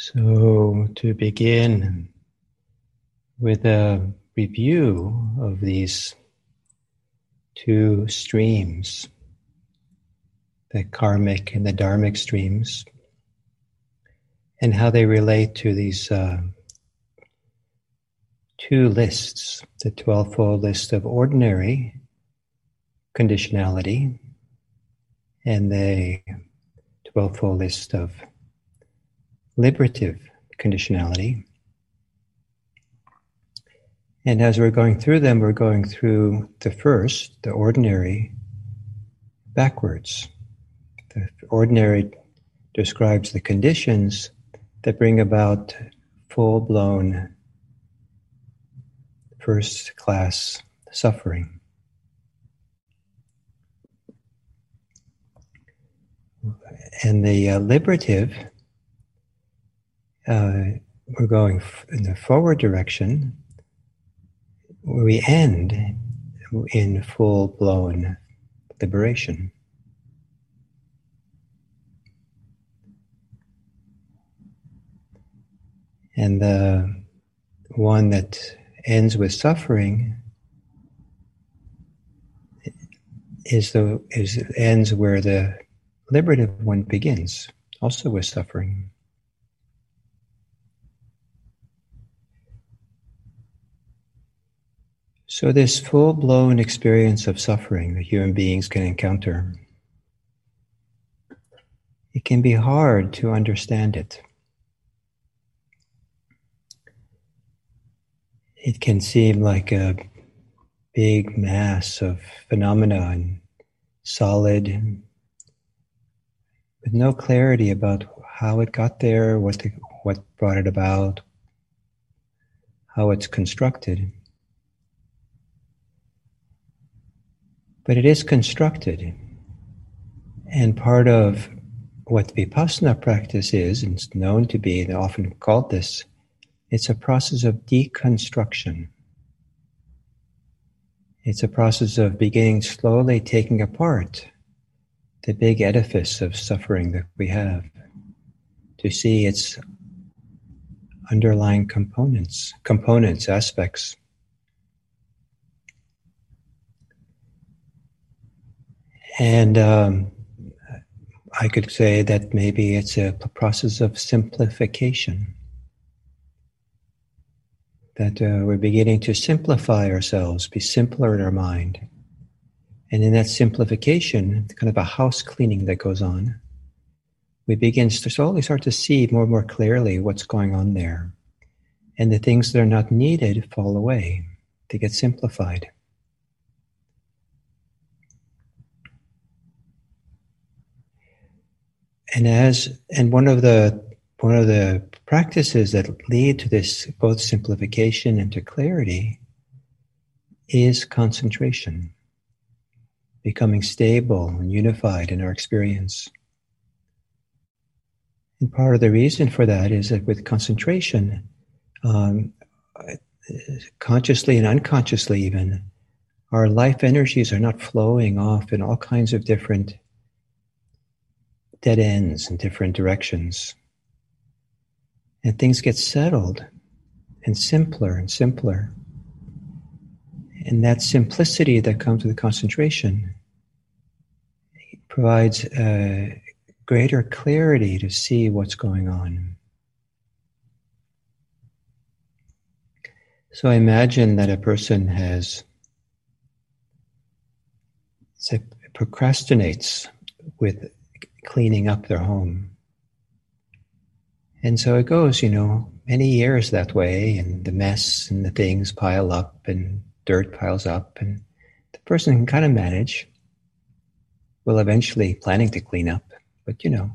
So to begin with a review of these two streams, the karmic and the dharmic streams, and how they relate to these two lists, the 12-fold list of ordinary conditionality and the 12-fold list of liberative conditionality. And as we're going through them, we're going through the first, the ordinary, backwards. The ordinary describes the conditions that bring about full-blown first-class suffering. And the liberative, we're going in the forward direction, where we end in full-blown liberation. And the one that ends with suffering ends where the liberative one begins, also with suffering. So this full-blown experience of suffering that human beings can encounter, it can be hard to understand it. It can seem like a big mass of phenomena and solid, with no clarity about how it got there, what brought it about, how it's constructed. But it is constructed, and part of what Vipassana practice is, and it's known to be, and often called this, it's a process of deconstruction. It's a process of beginning slowly taking apart the big edifice of suffering that we have, to see its underlying components, aspects. And I could say that maybe it's a process of simplification. That we're beginning to simplify ourselves, be simpler in our mind. And in that simplification, kind of a house cleaning that goes on, we begin to slowly start to see more and more clearly what's going on there. And the things that are not needed fall away. They get simplified. And one of the practices that lead to this both simplification and to clarity is concentration, becoming stable and unified in our experience. And part of the reason for that is that with concentration, consciously and unconsciously even, our life energies are not flowing off in all kinds of different dead ends in different directions. And things get settled and simpler. And that simplicity that comes with concentration provides greater clarity to see what's going on. So imagine that a person procrastinates with cleaning up their home. And so it goes, many years that way, and the mess and the things pile up and dirt piles up, and the person can kind of manage. Well, eventually planning to clean up, but And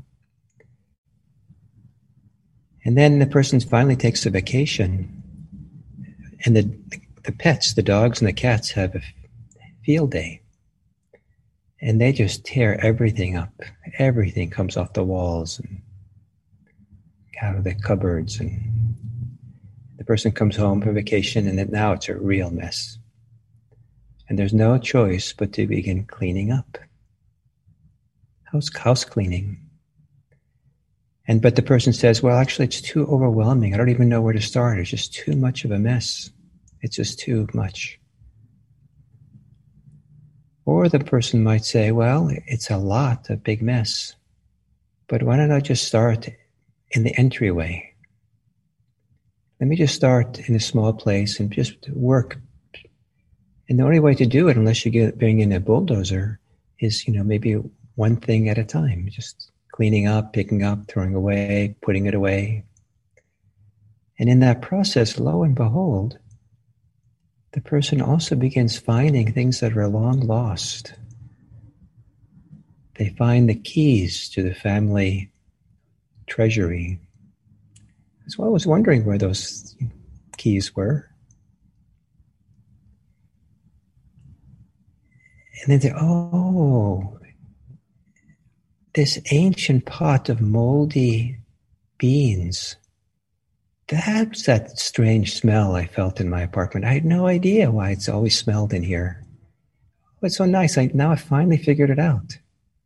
then the person finally takes a vacation, and the pets, the dogs and the cats, have a field day. And they just tear everything up. Everything comes off the walls and out of the cupboards. And the person comes home from vacation, and now it's a real mess. And there's no choice but to begin cleaning up. House cleaning. But the person says, well, actually, it's too overwhelming. I don't even know where to start. It's just too much of a mess. It's just too much. Or the person might say, well, it's a big mess. But why don't I just start in the entryway? Let me just start in a small place and just work. And the only way to do it, unless you bring in a bulldozer, is, maybe one thing at a time. Just cleaning up, picking up, throwing away, putting it away. And in that process, lo and behold, the person also begins finding things that are long lost. They find the keys to the family treasury. So I was wondering where those keys were. And then they, this ancient pot of moldy beans. That's that strange smell I felt in my apartment. I had no idea why it's always smelled in here. Oh, it's so nice. Now I finally figured it out.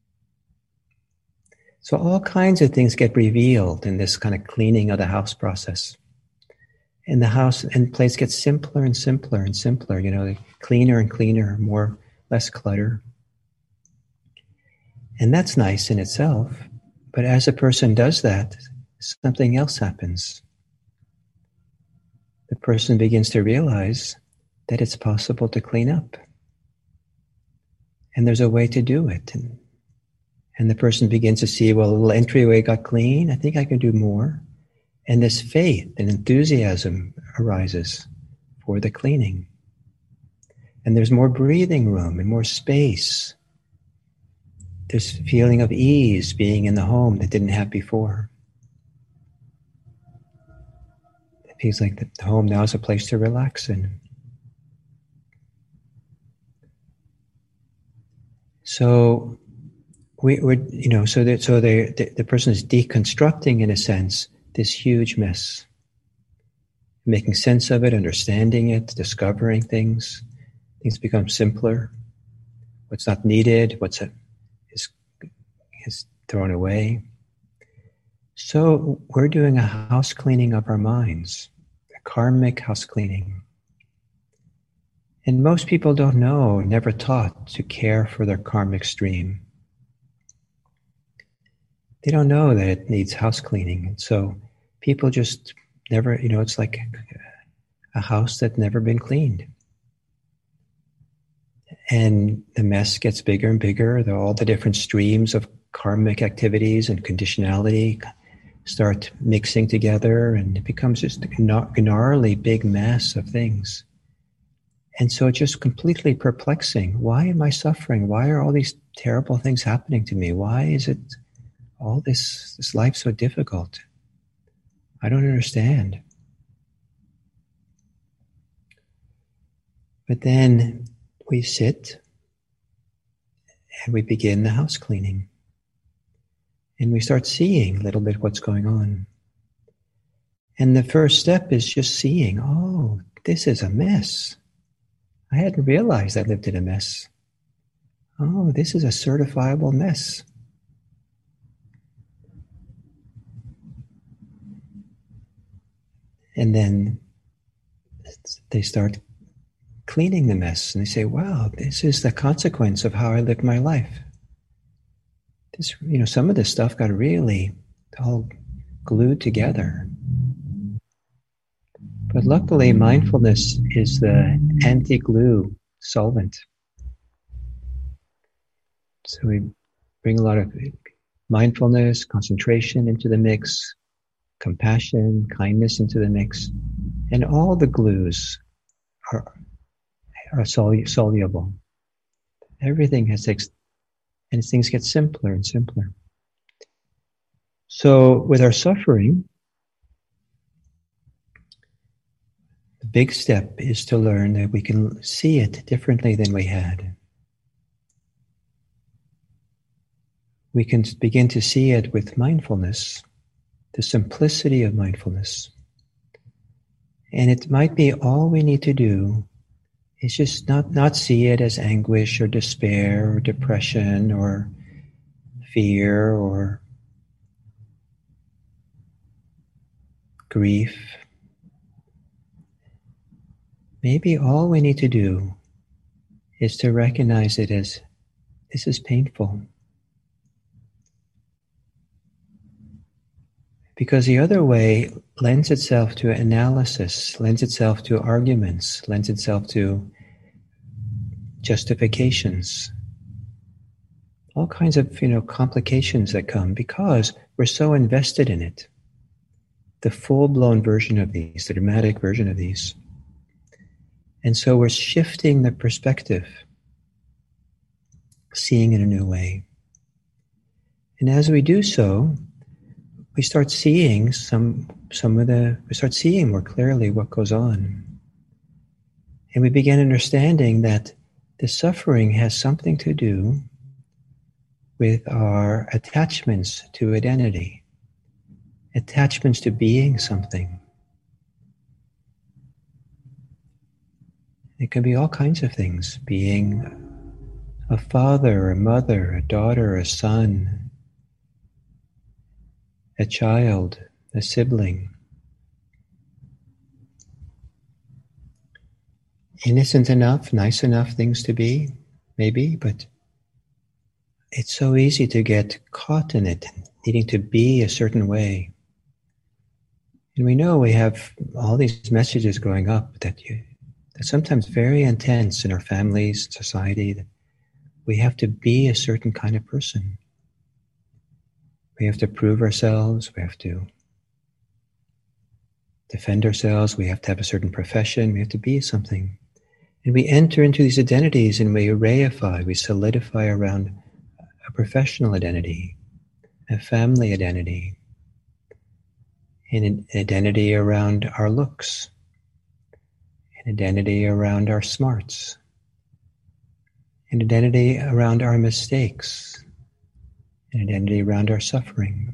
So all kinds of things get revealed in this kind of cleaning of the house process. And the house and place gets simpler and simpler and simpler, cleaner and cleaner, less clutter. And that's nice in itself. But as a person does that, something else happens. The person begins to realize that it's possible to clean up. And there's a way to do it. And the person begins to see, well, a little entryway got clean. I think I can do more. And this faith and enthusiasm arises for the cleaning. And there's more breathing room and more space. There's a feeling of ease being in the home that didn't have before. It feels like the home now is a place to relax in. So the person is deconstructing, in a sense, this huge mess, making sense of it, understanding it, discovering things. Things become simpler. What's not needed, is thrown away. So we're doing a house cleaning of our minds, a karmic house cleaning. And most people don't know, never taught to care for their karmic stream. They don't know that it needs house cleaning. And so people just never, it's like a house that's never been cleaned. And the mess gets bigger and bigger. All the different streams of karmic activities and conditionality start mixing together, and it becomes just a gnarly big mess of things. And so it's just completely perplexing. Why am I suffering? Why are all these terrible things happening to me? Why is it all this life so difficult? I don't understand. But then we sit and we begin the house cleaning. And we start seeing a little bit what's going on. And the first step is just seeing, this is a mess. I hadn't realized I lived in a mess. Oh, this is a certifiable mess. And then they start cleaning the mess, and they say, wow, this is the consequence of how I lived my life. This, some of this stuff got really all glued together. But luckily, mindfulness is the anti-glue solvent. So we bring a lot of mindfulness, concentration into the mix, compassion, kindness into the mix, and all the glues are soluble. Everything and things get simpler and simpler. So with our suffering, the big step is to learn that we can see it differently than we had. We can begin to see it with mindfulness, the simplicity of mindfulness. And it might be all we need to do is just not see it as anguish or despair or depression or fear or grief, maybe all we need to do is to recognize it as, this is painful. Because the other way lends itself to analysis, lends itself to arguments, lends itself to justifications. All kinds of, complications that come because we're so invested in it. The full-blown version of these, the dramatic version of these. And so we're shifting the perspective, seeing in a new way. And as we do so, we start seeing we start seeing more clearly what goes on. And we begin understanding that the suffering has something to do with our attachments to identity, attachments to being something. It can be all kinds of things, being a father, a mother, a daughter, a son, a child, a sibling. Innocent enough, nice enough things to be, maybe, but it's so easy to get caught in it, needing to be a certain way. And we know we have all these messages growing up that sometimes very intense in our families, society, that we have to be a certain kind of person. We have to prove ourselves, we have to defend ourselves, we have to have a certain profession, we have to be something. And we enter into these identities and we reify, we solidify around a professional identity, a family identity, and an identity around our looks, an identity around our smarts, an identity around our mistakes, an identity around our suffering.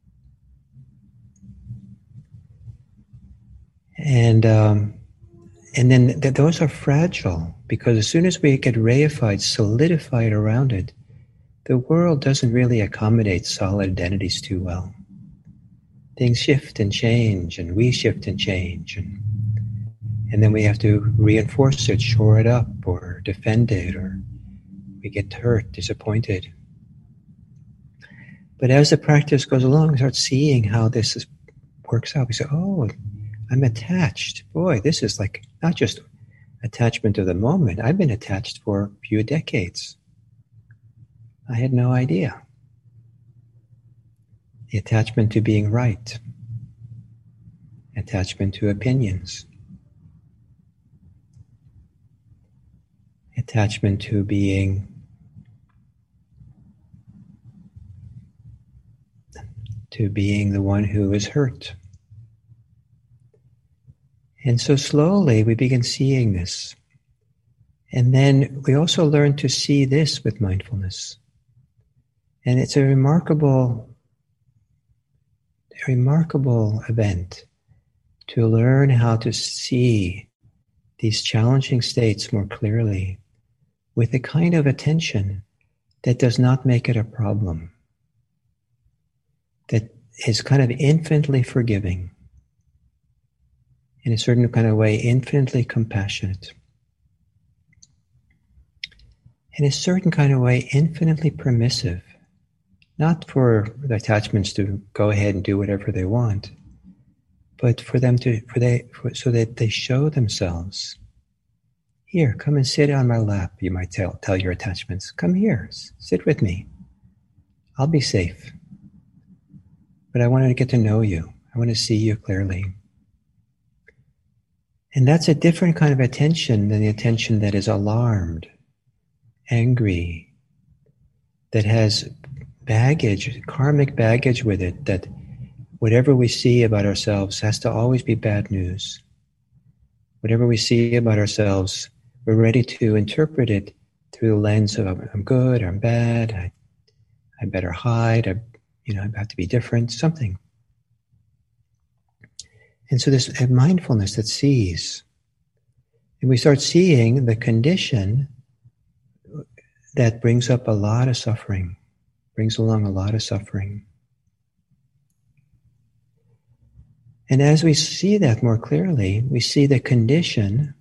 And then those are fragile, because as soon as we get reified, solidified around it, the world doesn't really accommodate solid identities too well. Things shift and change, and we shift and change, and then we have to reinforce it, shore it up, or defend it, or we get hurt, disappointed. But as the practice goes along, we start seeing how this works out. We say, oh, I'm attached. Boy, this is like not just attachment of the moment. I've been attached for a few decades. I had no idea. The attachment to being right. Attachment to opinions. Attachment to being the one who is hurt. And so slowly we begin seeing this. And then we also learn to see this with mindfulness. And it's a remarkable event to learn how to see these challenging states more clearly with a kind of attention that does not make it a problem, that is kind of infinitely forgiving, in a certain kind of way, infinitely compassionate, in a certain kind of way, infinitely permissive, not for the attachments to go ahead and do whatever they want, but for them so that they show themselves. Here, come and sit on my lap, you might tell your attachments. Come here, sit with me. I'll be safe. But I want to get to know you. I want to see you clearly. And that's a different kind of attention than the attention that is alarmed, angry, that has baggage, karmic baggage with it, that whatever we see about ourselves has to always be bad news. Whatever we see about ourselves, we're ready to interpret it through the lens of I'm good, I'm bad, I better hide, I have to be different, something. And so there's a mindfulness that sees. And we start seeing the condition that brings up a lot of suffering, brings along a lot of suffering. And as we see that more clearly, we see the condition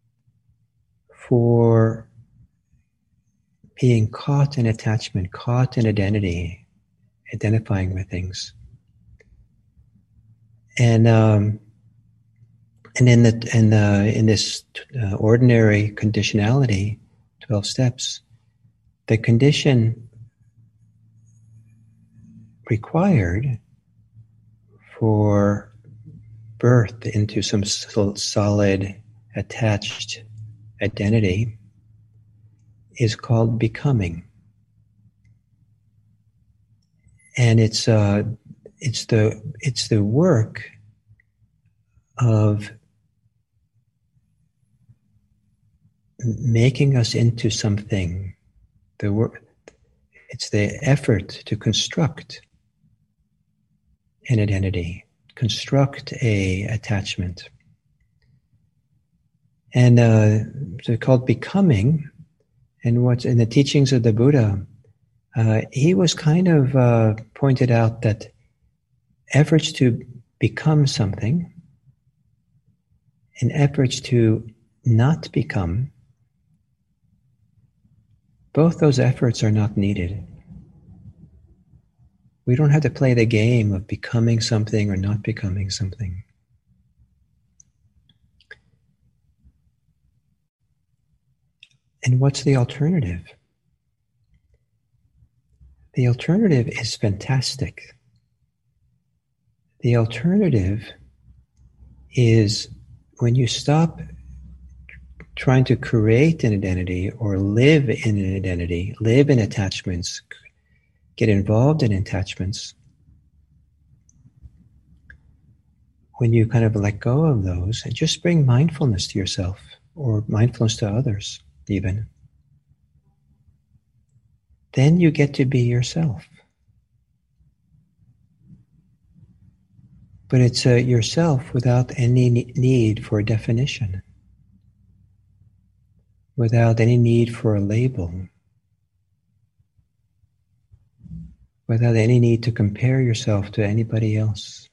for being caught in attachment, caught in identity, identifying with things. And in this ordinary conditionality, 12 steps, the condition required for birth into some solid attached identity is called becoming, and it's the work of making us into something. It's the effort to construct an identity, construct a attachment, and so called becoming. And what's in the teachings of the Buddha, he was kind of pointed out that efforts to become something and efforts to not become, both those efforts are not needed. We don't have to play the game of becoming something or not becoming something. And what's the alternative? The alternative is fantastic. The alternative is when you stop trying to create an identity or live in an identity, live in attachments, get involved in attachments. When you kind of let go of those and just bring mindfulness to yourself or mindfulness to others even, then you get to be yourself. But it's yourself without any need for a definition, without any need for a label, without any need to compare yourself to anybody else.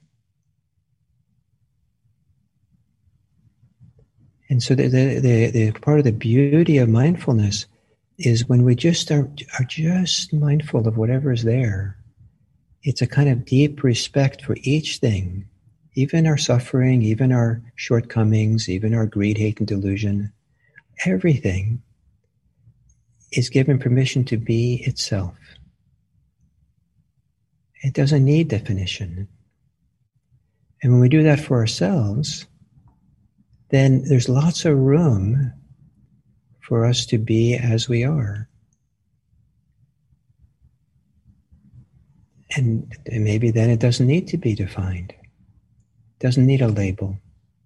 And so the part of the beauty of mindfulness is when we just are just mindful of whatever is there. It's a kind of deep respect for each thing, even our suffering, even our shortcomings, even our greed, hate, and delusion. Everything is given permission to be itself. It doesn't need definition. And when we do that for ourselves, then there's lots of room for us to be as we are. And maybe then it doesn't need to be defined. It doesn't need a label.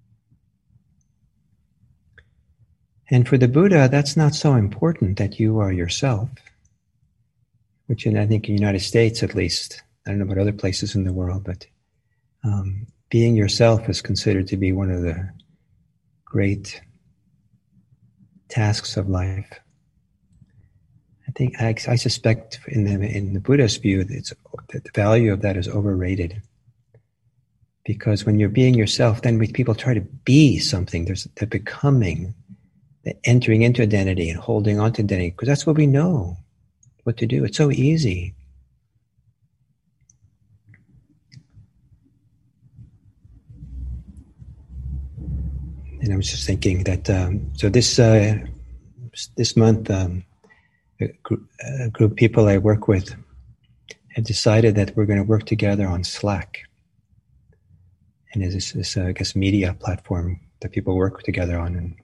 And for the Buddha, that's not so important that you are yourself, which I think in the United States at least, I don't know about other places in the world, but being yourself is considered to be one of the great tasks of life. I suspect in the Buddhist view that the value of that is overrated. Because when you're being yourself, then people try to be something. There's the becoming, the entering into identity and holding on to identity, because that's what we know what to do. It's so easy. And I was just thinking that, so this month, a group of people I work with have decided that we're going to work together on Slack. And it's this I guess, media platform that people work together on. And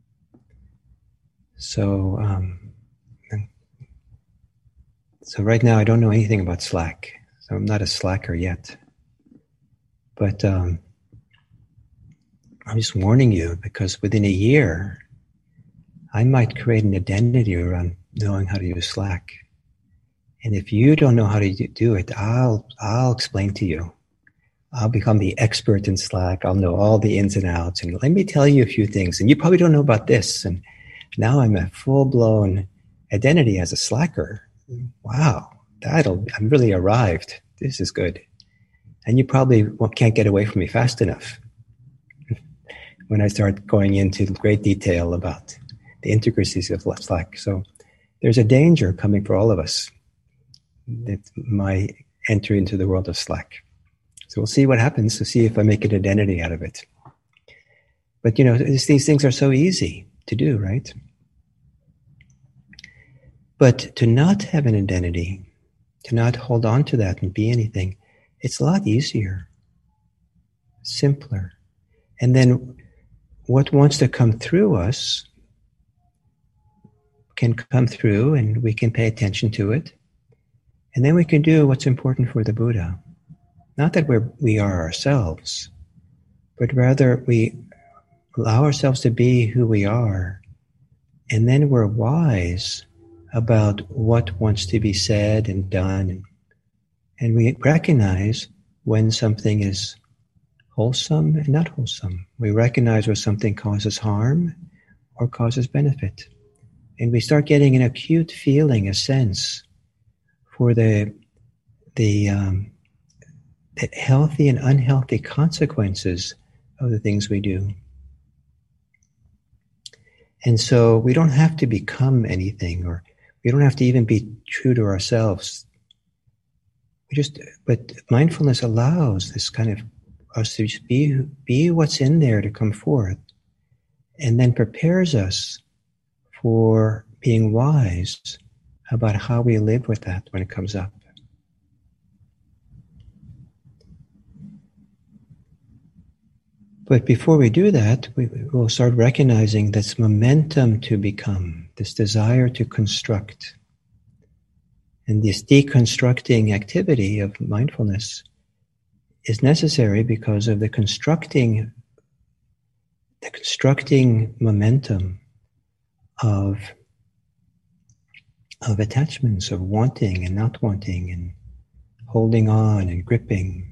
so right now I don't know anything about Slack. So I'm not a Slacker yet. But I'm just warning you, because within a year, I might create an identity around knowing how to use Slack. And if you don't know how to do it, I'll explain to you. I'll become the expert in Slack. I'll know all the ins and outs. And let me tell you a few things. And you probably don't know about this. And now I'm a full-blown identity as a Slacker. Wow, I'm really arrived. This is good. And you probably can't get away from me fast enough when I start going into great detail about the intricacies of Slack. So there's a danger coming for all of us that my entry into the world of Slack. So we'll see what happens to see if I make an identity out of it. But, these things are so easy to do, right? But to not have an identity, to not hold on to that and be anything, it's a lot easier, simpler. And then what wants to come through us can come through, and we can pay attention to it. And then we can do what's important for the Buddha. Not that we are ourselves, but rather we allow ourselves to be who we are, and then we're wise about what wants to be said and done. And we recognize when something is wholesome and not wholesome. We recognize where something causes harm or causes benefit. And we start getting an acute feeling, a sense for the healthy and unhealthy consequences of the things we do. And so we don't have to become anything, or we don't have to even be true to ourselves. But mindfulness allows this kind of us to just be what's in there to come forth, and then prepares us for being wise about how we live with that when it comes up. But before we do that, we will start recognizing this momentum to become, this desire to construct. And this deconstructing activity of mindfulness is necessary because of the constructing momentum of attachments, of wanting and not wanting, and holding on and gripping.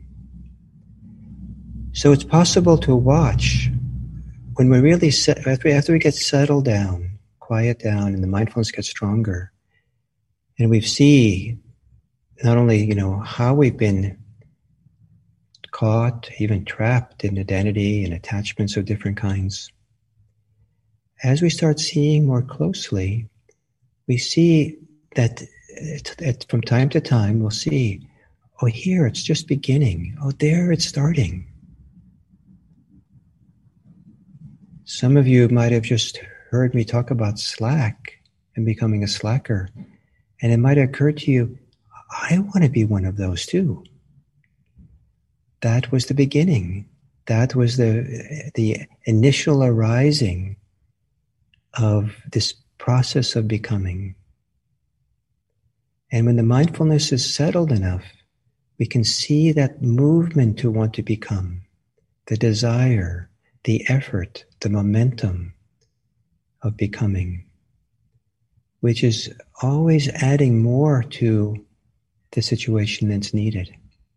So it's possible to watch when we really after we get settled down, quiet down, and the mindfulness gets stronger, and we see not only how we've been caught, even trapped in identity and attachments of different kinds. As we start seeing more closely, we see that from time to time we'll see, oh, here it's just beginning. Oh, there it's starting. Some of you might have just heard me talk about slack and becoming a slacker. And it might have occurred to you, I want to be one of those too. That was the beginning. That was the initial arising of this process of becoming. And when the mindfulness is settled enough, we can see that movement to want to become, the desire, the effort, the momentum of becoming, which is always adding more to the situation that's needed.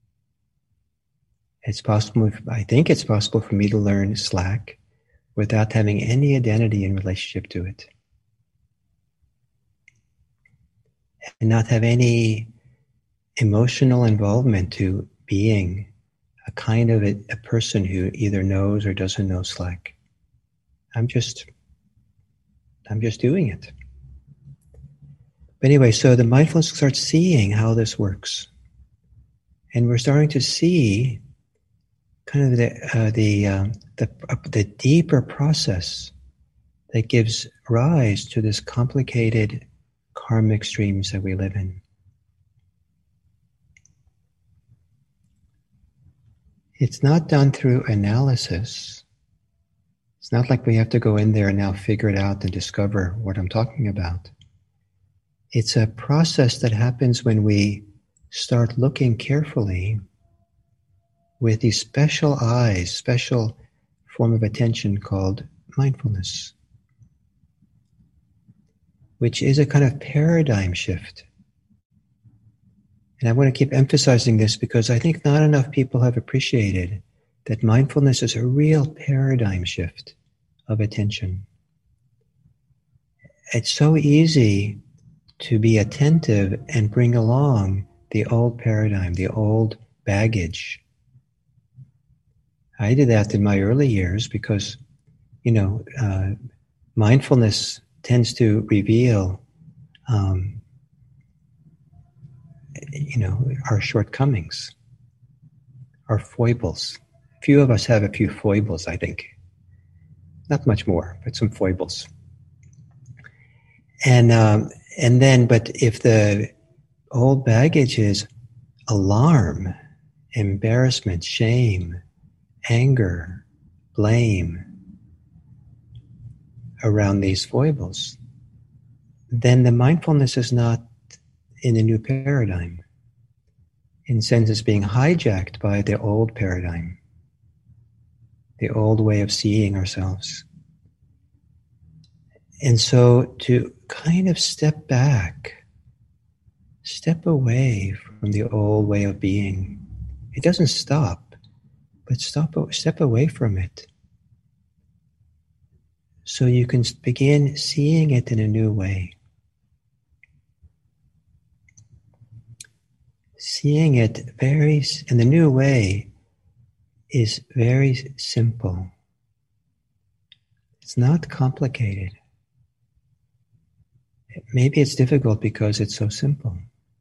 It's possible, I think it's possible for me to learn slack without having any identity in relationship to it, and not have any emotional involvement to being a kind of a person who either knows or doesn't know slack. I'm just doing it. But anyway, so the mindfulness starts seeing how this works, and we're starting to see kind of the deeper process that gives rise to this complicated karmic streams that we live in. It's not done through analysis. It's not like we have to go in there and now figure it out and discover what I'm talking about. It's a process that happens when we start looking carefully with these special eyes, special form of attention called mindfulness, which is a kind of paradigm shift. And I want to keep emphasizing this because I think not enough people have appreciated that mindfulness is a real paradigm shift of attention. It's so easy to be attentive and bring along the old paradigm, the old baggage I did that in my early years because, mindfulness tends to reveal, our shortcomings, our foibles. Few of us have a few foibles, I think. Not much more, but some foibles. And then, but if the old baggage is alarm, embarrassment, shame, anger, blame around these foibles, then the mindfulness is not in the new paradigm. In a sense, it's being hijacked by the old paradigm, the old way of seeing ourselves. And so to kind of step back, step away from the old way of being. It doesn't stop, but step away from it. So you can begin seeing it in a new way. Seeing it in the new way is very simple. It's not complicated. Maybe it's difficult because it's so simple.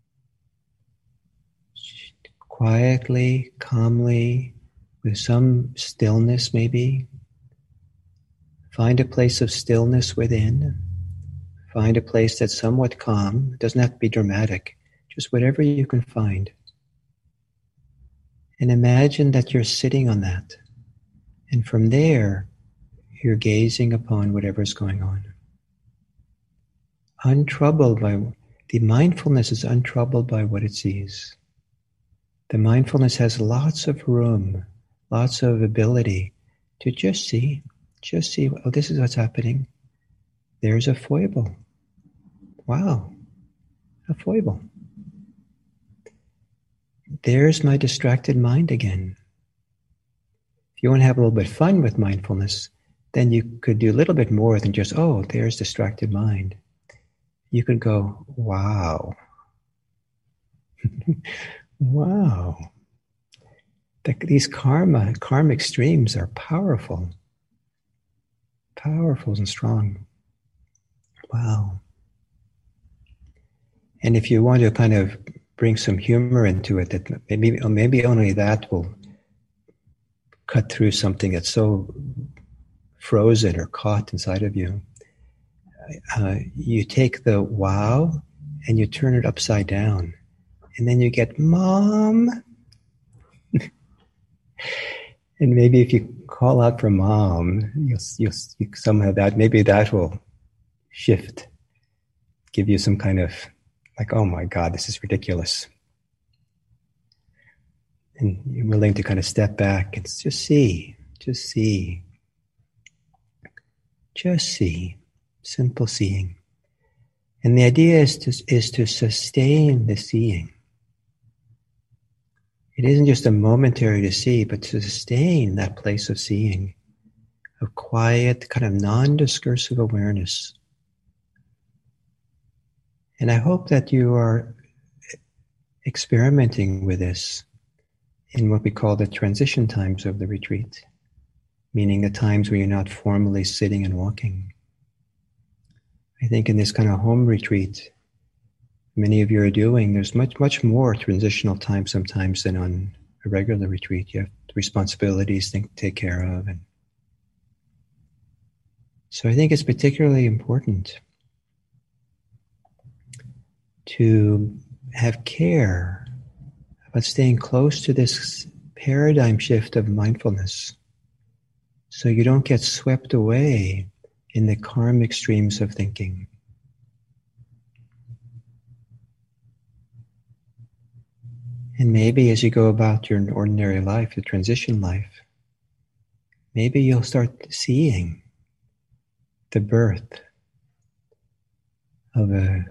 Quietly, calmly, with some stillness maybe. Find a place of stillness within. Find a place that's somewhat calm. It doesn't have to be dramatic. Just whatever you can find. And imagine that you're sitting on that. And from there, you're gazing upon whatever's going on. The mindfulness is untroubled by what it sees. The mindfulness has lots of room, lots of ability to just see, oh, this is what's happening. There's a foible. Wow, a foible. There's my distracted mind again. If you want to have a little bit of fun with mindfulness, then you could do a little bit more than just, oh, there's distracted mind. You could go, wow. Wow. These karmic streams are powerful. Powerful and strong. Wow. And if you want to kind of bring some humor into it, that maybe only that will cut through something that's so frozen or caught inside of you. You take the wow and you turn it upside down, and then you get mom. And maybe if you call out for mom, you'll somehow maybe that will shift, give you some kind of like, oh my God, this is ridiculous. And you're willing to kind of step back and just see, simple seeing. And the idea is to sustain the seeing. It isn't just a momentary to see, but to sustain that place of seeing, of quiet, kind of non-discursive awareness. And I hope that you are experimenting with this in what we call the transition times of the retreat, meaning the times where you're not formally sitting and walking. I think in this kind of home retreat, many of you are doing, there's much more transitional time sometimes than on a regular retreat. You have responsibilities to take care of. And so I think it's particularly important to have care about staying close to this paradigm shift of mindfulness so you don't get swept away in the karmic streams of thinking. And maybe as you go about your ordinary life, the transition life, maybe you'll start seeing the birth of a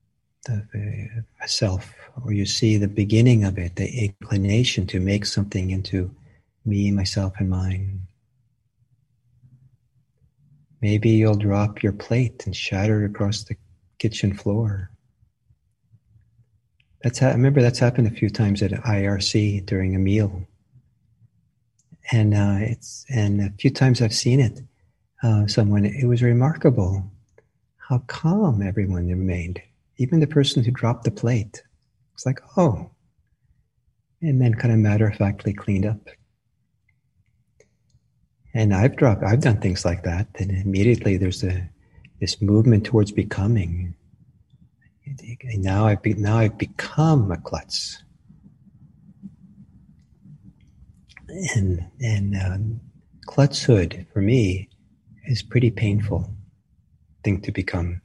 self, or you see the beginning of it, the inclination to make something into me, myself, and mine. Maybe you'll drop your plate and shatter it across the kitchen floor. I remember that's happened a few times at IRC during a meal. And a few times I've seen it. It was remarkable how calm everyone remained. Even the person who dropped the plate. It's like, oh, and then kind of matter-of-factly cleaned up. And I've done things like that, and immediately there's this movement towards becoming. And now I've become a klutz, and klutzhood for me is a pretty painful thing to become.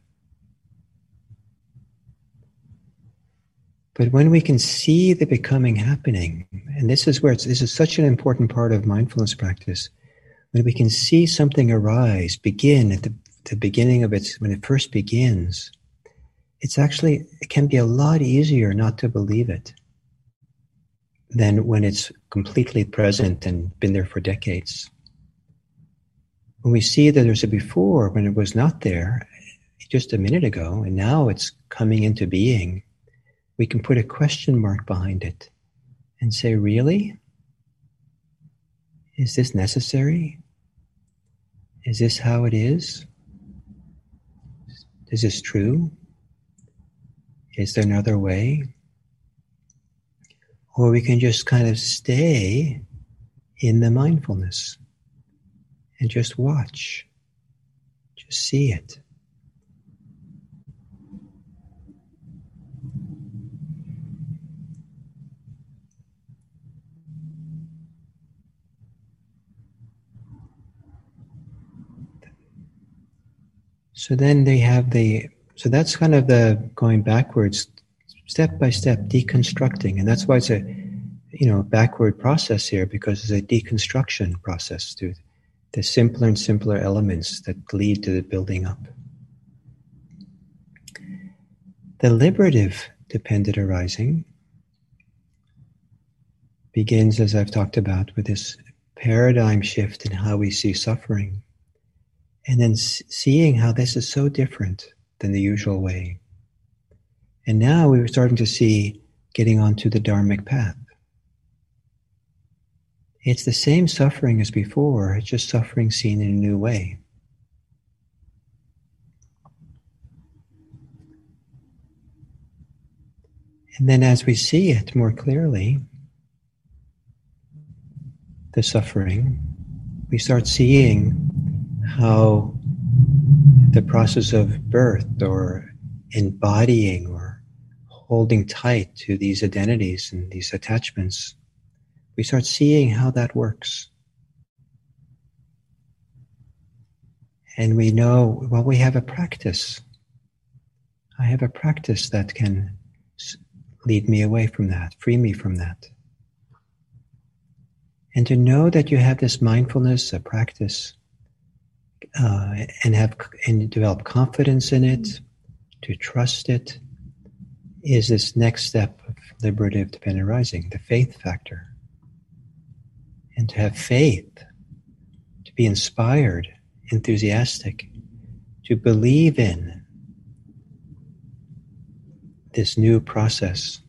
But when we can see the becoming happening, and this is such an important part of mindfulness practice, when we can see something arise, begin at the beginning of when it first begins, it can be a lot easier not to believe it than when it's completely present and been there for decades. When we see that there's a before, when it was not there just a minute ago, and now it's coming into being, we can put a question mark behind it and say, really? Is this necessary? Is this how it is? Is this true? Is there another way? Or we can just kind of stay in the mindfulness and just watch, just see it. So then so that's kind of the going backwards, step by step, deconstructing. And that's why it's a backward process here, because it's a deconstruction process to the simpler and simpler elements that lead to the building up. The liberative dependent arising begins, as I've talked about, with this paradigm shift in how we see suffering. And then seeing how this is so different than the usual way. And now we were starting to see getting onto the dharmic path. It's the same suffering as before, it's just suffering seen in a new way. And then as we see it more clearly, the suffering, we start seeing how the process of birth or embodying or holding tight to these identities and these attachments, we start seeing how that works. And we know, well, we have a practice. I have a practice that can lead me away from that, free me from that. And to know that you have this mindfulness, a practice, and develop confidence in it, to trust it, is this next step of liberative dependent arising, the faith factor. And to have faith, to be inspired, enthusiastic, to believe in this new process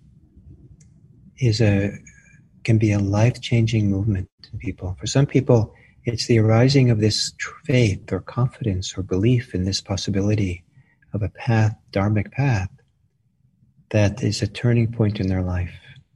can be a life-changing movement in people. For some people, it's the arising of this faith or confidence or belief in this possibility of a path, dharmic path, that is a turning point in their life.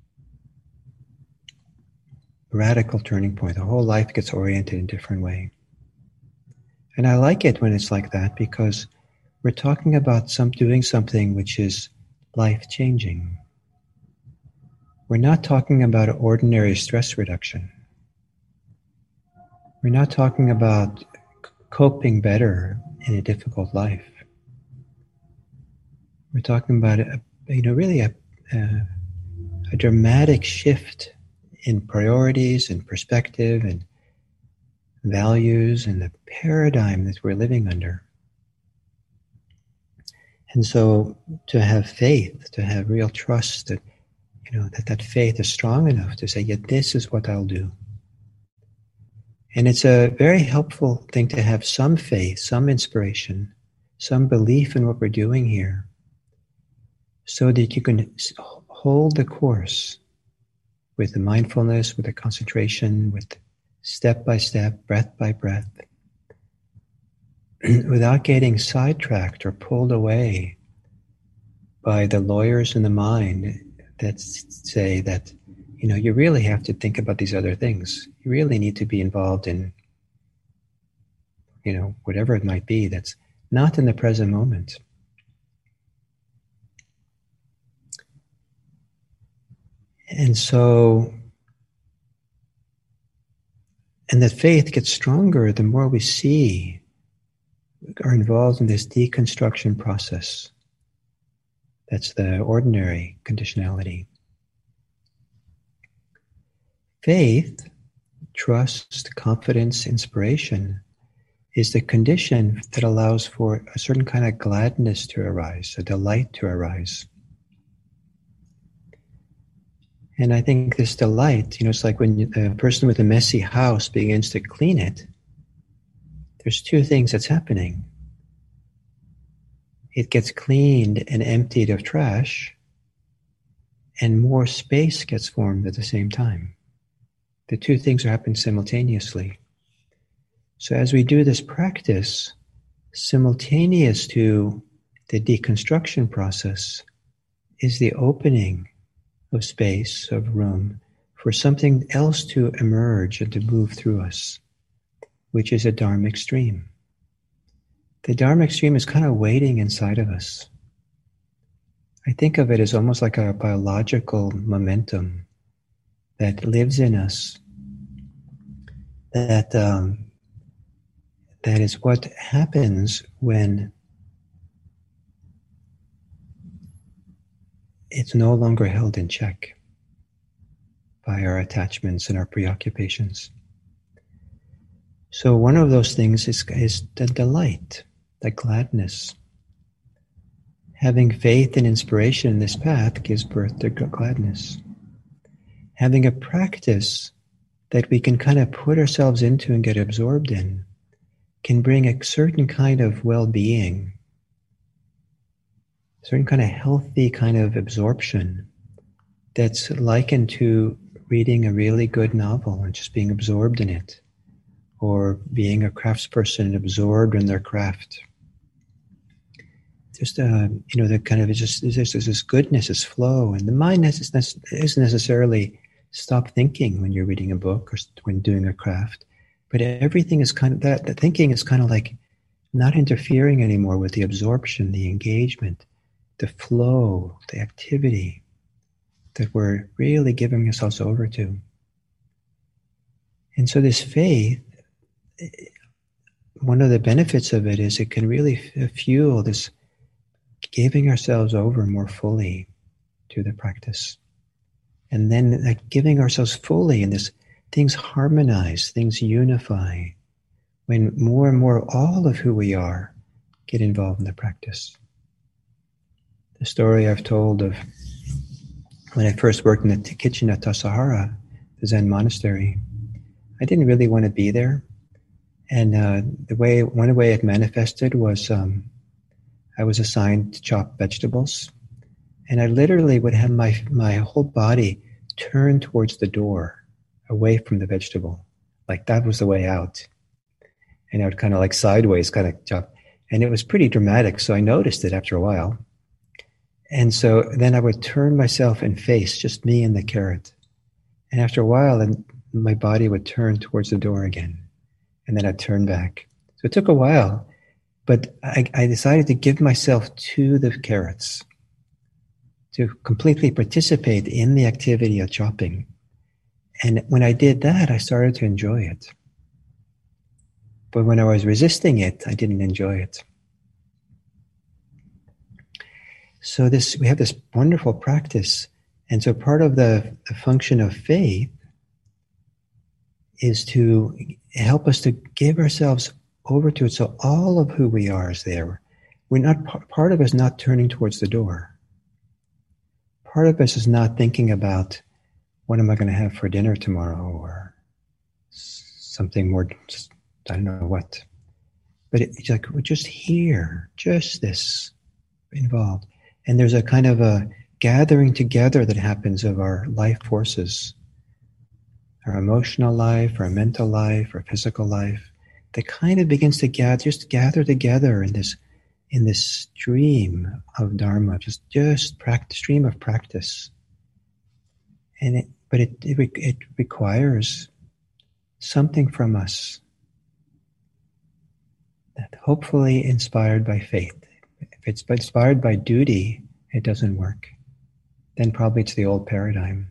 A radical turning point. The whole life gets oriented in a different way. And I like it when it's like that, because we're talking about doing something which is life-changing. We're not talking about ordinary stress reduction. We're not talking about coping better in a difficult life. We're talking about really a dramatic shift in priorities and perspective and values and the paradigm that we're living under. And so to have faith, to have real trust that that faith is strong enough to say, yeah, this is what I'll do. And it's a very helpful thing to have some faith, some inspiration, some belief in what we're doing here, so that you can hold the course with the mindfulness, with the concentration, with step by step, breath by breath, without getting sidetracked or pulled away by the lawyers in the mind that say that, you really have to think about these other things. You really need to be involved in, whatever it might be that's not in the present moment. And that faith gets stronger the more we are involved in this deconstruction process. That's the ordinary conditionality. Faith, trust, confidence, inspiration is the condition that allows for a certain kind of gladness to arise, a delight to arise. And I think this delight, it's like when a person with a messy house begins to clean it, there's two things that's happening. It gets cleaned and emptied of trash, and more space gets formed at the same time. The two things are happening simultaneously. So as we do this practice, simultaneous to the deconstruction process is the opening of space, of room, for something else to emerge and to move through us, which is a dharmic stream. The dharmic stream is kind of waiting inside of us. I think of it as almost like a biological momentum that lives in us, that is what happens when it's no longer held in check by our attachments and our preoccupations. So one of those things is the delight, the gladness. Having faith and inspiration in this path gives birth to gladness. Having a practice that we can kind of put ourselves into and get absorbed in can bring a certain kind of well-being, a certain kind of healthy kind of absorption that's likened to reading a really good novel and just being absorbed in it, or being a craftsperson absorbed in their craft. Just, the kind of, there's this goodness, this flow, and the mind isn't necessarily stop thinking when you're reading a book or when doing a craft. But everything is kind of that. The thinking is kind of like not interfering anymore with the absorption, the engagement, the flow, the activity that we're really giving ourselves over to. And so this faith, one of the benefits of it is it can really fuel this giving ourselves over more fully to the practice. And then like giving ourselves fully in this, things harmonize, things unify, when more and more all of who we are get involved in the practice. The story I've told of when I first worked in the kitchen at Tassajara, the Zen monastery, I didn't really want to be there. And one way it manifested was I was assigned to chop vegetables. And I literally would have my whole body turn towards the door, away from the vegetable. Like that was the way out. And I would kind of like sideways kind of chop. And it was pretty dramatic. So I noticed it after a while. And so then I would turn myself and face just me and the carrot. And after a while, then my body would turn towards the door again. And then I'd turn back. So it took a while, but I decided to give myself to the carrots, to completely participate in the activity of chopping. And when I did that, I started to enjoy it. But when I was resisting it, I didn't enjoy it. So we have this wonderful practice. And so part of the function of faith is to help us to give ourselves over to it. So all of who we are is there. We're not, part of us not turning towards the door. Part of us is not thinking about what am I going to have for dinner tomorrow or something more, I don't know what. But it's like we're just here, just this involved. And there's a kind of a gathering together that happens of our life forces, our emotional life, our mental life, our physical life, that kind of begins to gather together in this stream of Dharma, just practice, stream of practice. And it requires something from us, that hopefully inspired by faith. If it's inspired by duty, it doesn't work. Then probably it's the old paradigm.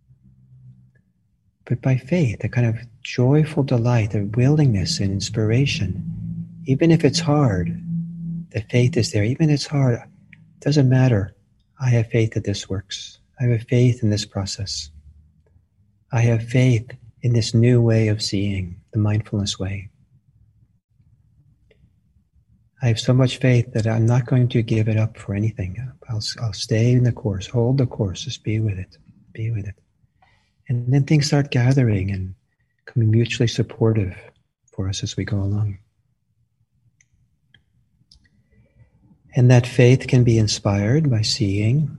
But by faith, a kind of joyful delight, a willingness and inspiration, even if it's hard, the faith is there. Even if it's hard, it doesn't matter. I have faith that this works. I have faith in this process. I have faith in this new way of seeing, the mindfulness way. I have so much faith that I'm not going to give it up for anything. I'll stay in the course, hold the course, just be with it, be with it. And then things start gathering and becoming mutually supportive for us as we go along. And that faith can be inspired by seeing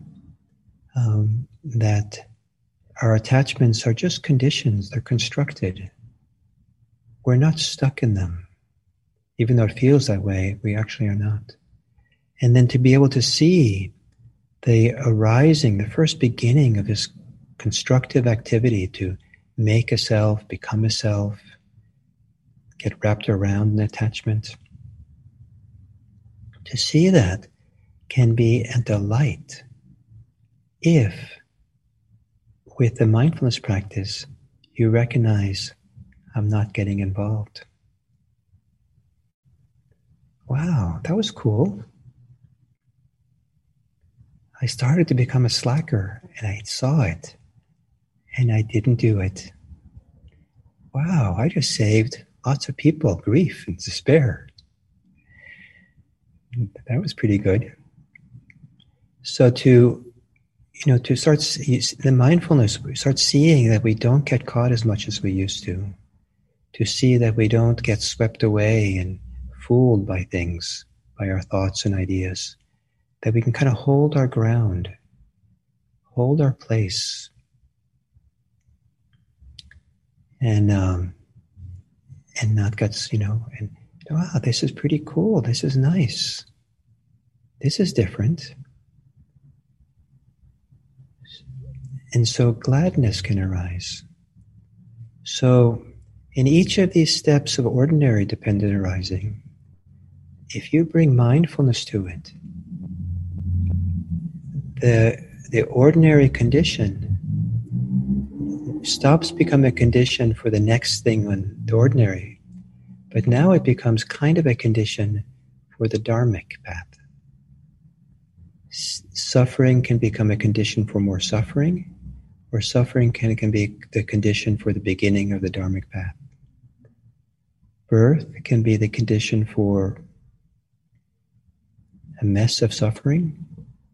that our attachments are just conditions, they're constructed. We're not stuck in them. Even though it feels that way, we actually are not. And then to be able to see the arising, the first beginning of this constructive activity to make a self, become a self, get wrapped around an attachment. To see that can be a delight if, with the mindfulness practice, you recognize, I'm not getting involved. Wow, that was cool. I started to become a slacker and I saw it and I didn't do it. Wow, I just saved lots of people grief and despair. That was pretty good. So to start the mindfulness, we start seeing that we don't get caught as much as we used to see that we don't get swept away and fooled by things, by our thoughts and ideas, that we can kind of hold our ground, hold our place, and not get, and wow, this is pretty cool, this is nice, this is different. And so gladness can arise. So in each of these steps of ordinary dependent arising, if you bring mindfulness to it, the ordinary condition stops becoming a condition for the next thing on the ordinary, but now it becomes kind of a condition for the dharmic path. Suffering can become a condition for more suffering, or suffering can be the condition for the beginning of the dharmic path. Birth can be the condition for a mess of suffering,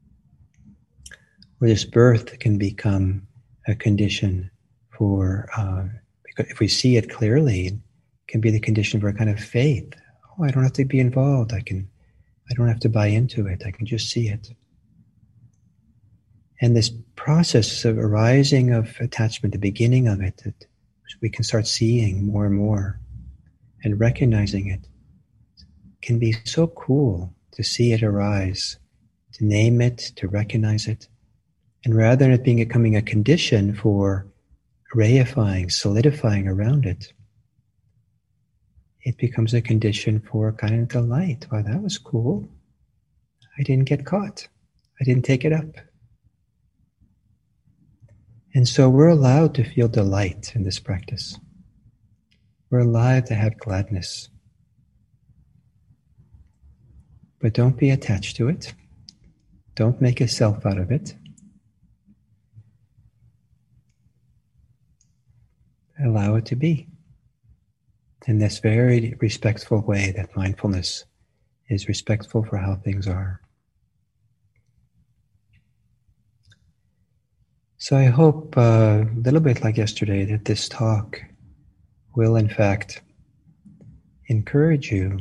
or this birth can become a condition for, because if we see it clearly, it can be the condition for a kind of faith. Oh, I don't have to be involved. I don't have to buy into it. I can just see it. And this process of arising of attachment, the beginning of it, that we can start seeing more and more and recognizing it, can be so cool to see it arise, to name it, to recognize it. And rather than it becoming a condition for reifying, solidifying around it, it becomes a condition for kind of delight. Wow, that was cool. I didn't get caught. I didn't take it up. And so we're allowed to feel delight in this practice. We're allowed to have gladness. But don't be attached to it. Don't make a self out of it. Allow it to be in this very respectful way that mindfulness is respectful for how things are. So I hope, a little bit like yesterday, that this talk will in fact encourage you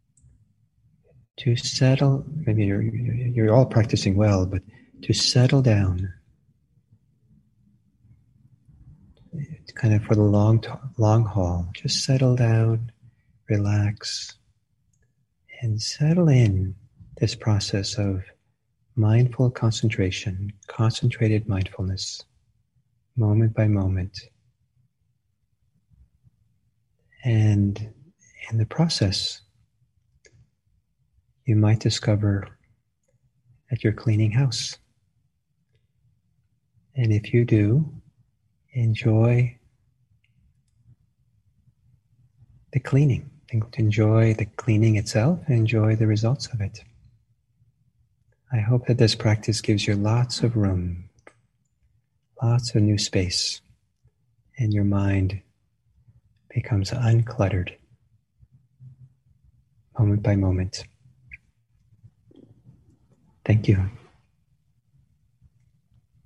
to settle. Maybe you're all practicing well, but to settle down, kind of for the long haul. Just settle down, relax, and settle in this process of mindful concentration, concentrated mindfulness, moment by moment. And in the process, you might discover that you're cleaning house. And if you do, enjoy the cleaning. Enjoy the cleaning itself, enjoy the results of it. I hope that this practice gives you lots of room, lots of new space, and your mind becomes uncluttered moment by moment. Thank you.